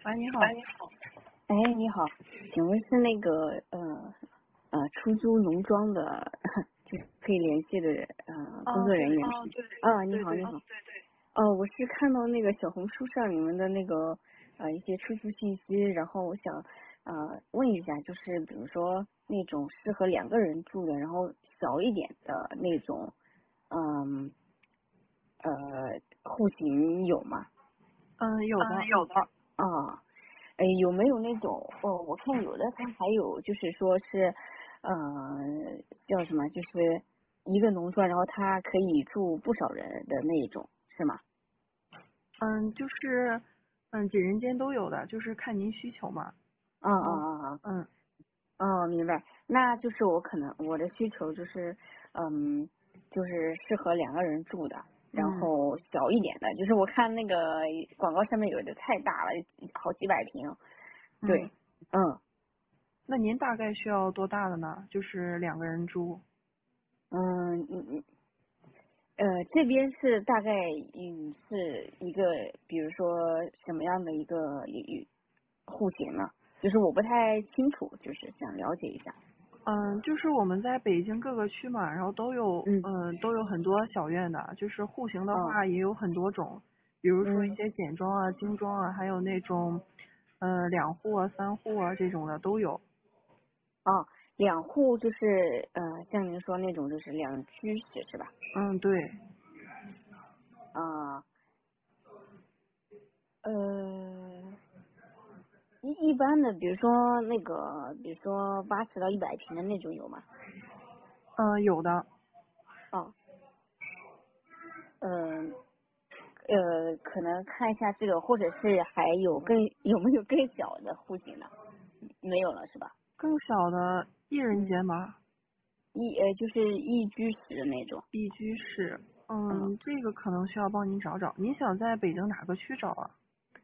喂，你好。 哎，你好，请问是那个出租农庄的，就是可以联系的工作人员？你好，你好。我是看到那个小红书上你们的那个一些出租信息，然后我想问一下，就是比如说那种适合2个人住的，然后小一点的那种，户型有吗？ 有的。 啊。有没有那种我看有的它还有就是说是，叫什么，就是一个农庄，然后它可以住不少人的那一种，是吗？ 就是几人间都有的，就是看您需求嘛。嗯。 明白。那就是我的需求就是，就是适合2个人住的，然后小一点的，就是我看那个广告上面有的太大了，好几百平。对。 那您大概需要多大的呢？就是2个人住。 这边是大概是一个，比如说什么样的一个户型呢？就是我不太清楚，就是想了解一下。 就是我们在北京各个区嘛，然后都有很多小院的，就是户型的话也有很多种，比如说一些简装啊、精装啊，还有那种2户啊、3户啊这种的都有。 2户就是像您说那种就是2居室是吧？ 对。 一般的，比如说比如说80到100平的那种有吗？ 有的。 可能看一下这个，或者是还有有没有更小的户型的？没有了是吧？ 更小的1人间吗？ 就是1居室的那种。 1居室。这个可能需要帮您找找。您想在北京哪个区找啊？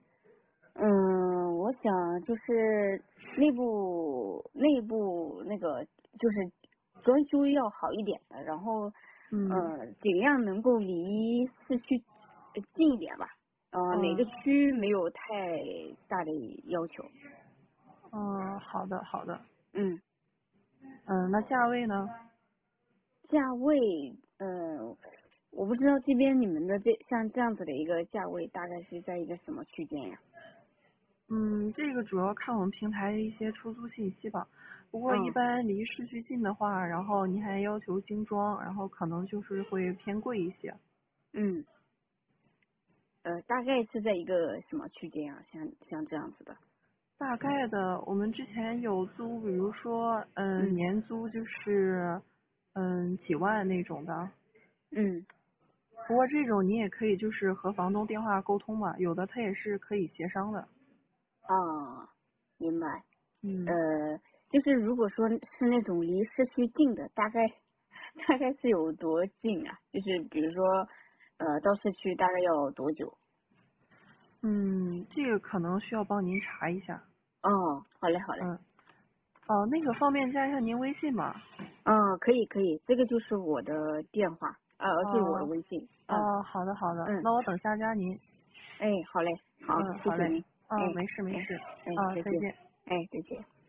我想就是内部那个就是装修要好一点的，然后尽量能够离市区近一点吧。哪个区没有太大的要求。 好的好的。 嗯。 那价位呢？ 价位，我不知道这边你们的像这样子的一个价位大概是在一个什么区间呀？ 这个主要看我们平台的一些出租信息吧。不过一般离市区近的话，然后您还要求精装，然后可能就是会偏贵一些。 大概是在一个什么区间啊？像这样子的。 大概的，我们之前有租，比如说年租就是几万那种的。不过这种你也可以就是和房东电话沟通嘛，有的他也是可以协商的。 明白。就是如果说是那种离市区近的，大概是有多近啊？就是比如说到市区大概要多久？ 这个可能需要帮您查一下。 好嘞。 那个方便加一下您微信吗？ 可以，这个就是我的电话，就是我的微信。 好的，那我等下加您。 好嘞，好，谢好嘞。 谢您。 没事。 再见。 再见。 再见。